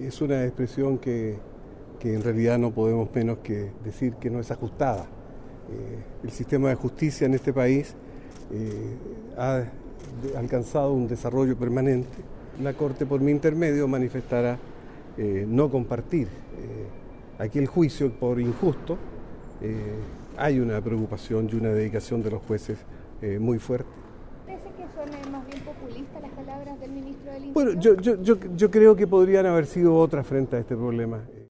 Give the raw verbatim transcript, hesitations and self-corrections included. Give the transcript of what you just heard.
es una expresión que, que en realidad no podemos menos que decir que no es ajustada. Eh, el sistema de justicia en este país eh, ha alcanzado un desarrollo permanente. La Corte, por mi intermedio, manifestará eh, no compartir eh, aquel juicio por injusto. Eh, hay una preocupación y una dedicación de los jueces eh, muy fuerte. ¿Parece que son más bien populistas las palabras del ministro del Interior? Bueno, yo, yo, yo, yo creo que podrían haber sido otras frente a este problema.